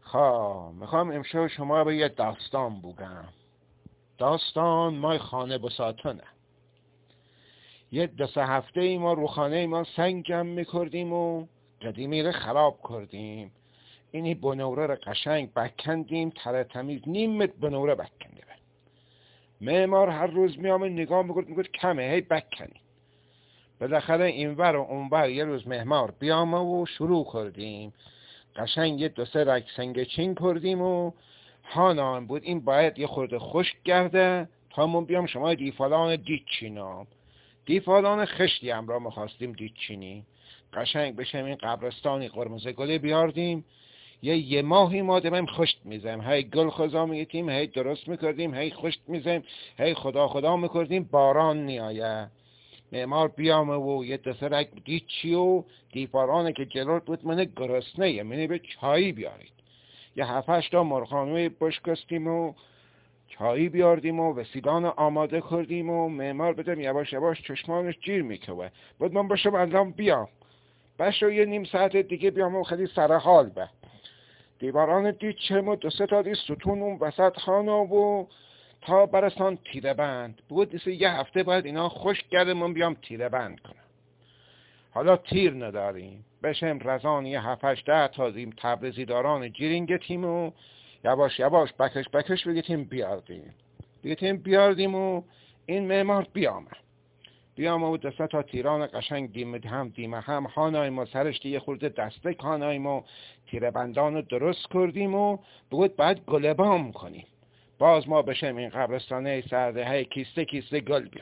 خب میخوام امشب شما به یه داستان بگم. داستان مای خانه بساتونه. یه 2-3 هفته ای ما رو خانه ما سنگ جمع میکردیم و قدیمی رو خراب کردیم. اینی بنوره رو قشنگ بکندیم، تره تمیز نیم متر بنوره بکنده. معمار هر روز میامد نگاه میکرد کمه، هی بکنیم. بالاخره اینور و اونور یه روز معمار بیامه و شروع کردیم. قشنگ یه 2-3 رگ سنگ چین کردیم و هانان بود این باید یه خورده خشک گرده تا من بیام شما دیفالان دید چینام. دیفالان خشتی هم را میخواستیم دید چینی. قشنگ بشم این قبرستانی قرمز گلی بیاردیم. یه ماهی ما دمیم خشت میزیم، هی گل خزا میگیتیم، هی درست میکردیم، هی خشت میزیم، هی خدا میکردیم، باران نیایه. معمار بیامه و یه 2-3 رگ دید چی و دیفارانه که جلوت بود منه گرسنه منه به چایی بیارید. یه 7-8 تا مرغانوی بشکستیم و چایی بیاردیم و وسیلان آماده کردیم و معمار بدم یواش یواش چشمانش جیر میکوه بود من باشم الان بیام بشه یه نیم ساعت دیگه بیام و خیلی سرحال به دیواران دید چم و 2-3 تا دی ستون اون وسط خانه و تا برسان تیره بند بود. یه هفته باید اینا خشک کرده من بیام تیره بند کنم. حالا تیر نداریم بشم رزان یه 7-8 تا دیم تبریزی داران جیرینگ تیم و یواش یواش بکش بگیتیم بیاردیم و این معمار بیامه و 2-3 تا تیران قشنگ دیمه هم خانای ما سرش یه خورده دسته خانای ما تیره بندان رو درست کردیم و بود باید گلبام کنیم. باز ما بشم این قبرستانه سرده های کیسته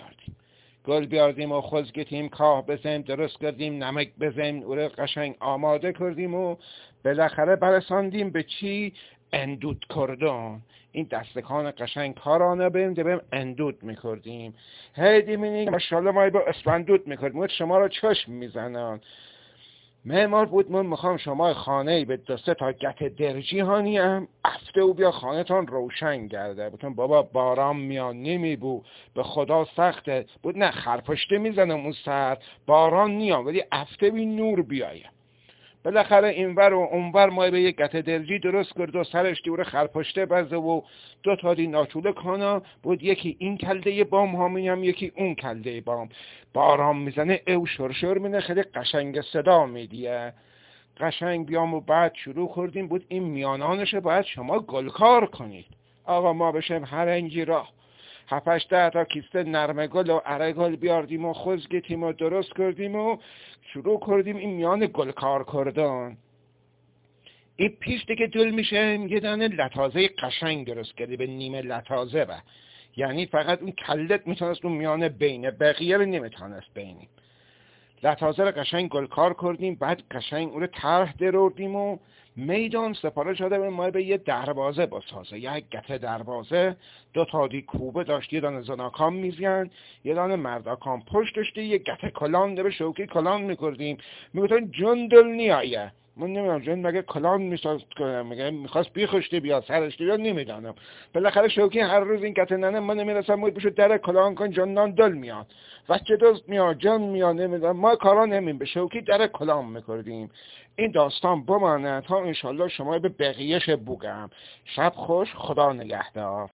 گل بیاردیم و خزگتیم کاه بزنیم درست کردیم نمک بزنیم او رو قشنگ آماده کردیم و بالاخره برساندیم به چی؟ اندود کردن. این دستکان قشنگ کارانه بریم اندود میکردیم. هی دیمینیم ماشاءالله ما با اسفندود میکردیم شما را چشم میزنن. معمار بود من میخوام شما خانه به 2-3 تا گت درجی هانی هم افته و بیا خانه تان روشن گرده بودن. بابا باران میان نمیبو به خدا سخته بود نه خرپشته میزنم اون سر باران نیام ولی افته بی نور بیایه. بالاخره اینور و اونور ما به یک گت درجی درست کرد و سرش دیوره خرپشته بزده و 2 تا دی ناچوله کانا بود. یکی این کلده بام هامین هم یکی اون کلده بام. باران میزنه او شرشر مینه خیلی قشنگ صدا میدیه. قشنگ بیام و بعد شروع کردیم بود این میانانشه باید شما گلکار کنید. آقا ما بشم هرنگی راه 7-8 تا کیسه نرمه گل و اره گل بیاردیم و خزگتیم و درست کردیم و شروع کردیم این میان گلکار کردن. این پیشتی که دل میشه یه دانه لطازه قشنگ درست کردی به نیمه لطازه به یعنی فقط اون کلت میتونست اون میان بینه بقیه رو نمیتونست بینیم. لطازه رو قشنگ گلکار کردیم بعد قشنگ اون رو طرح دروردیم و میدان سپاره شده به ما به یه دروازه بسازه. یک گته دروازه 2 تا دی کوبه داشت یه دانه زناکام میزین یه دانه مرداکام پشت داشته یه گته کلان ده به شوکی کلان میکردیم. میگفتن جون دل نیایه من نمیدونم جون مگه کلان میساز کنم مگه میخواست بیخشتی بیا سرشتی بیا نمیدانم. بالاخره شوکی هر روز این گته ننه من نمیرسم موید بشو در کلان کن جنان دل میاد وچه دوست میاد جان میاد نمیدونم ما کارا نمیم به شوکی در کلان میکردیم. این داستان بمانه تا انشالله شما به بقیهش بگم. شب خوش خدا نگهدار.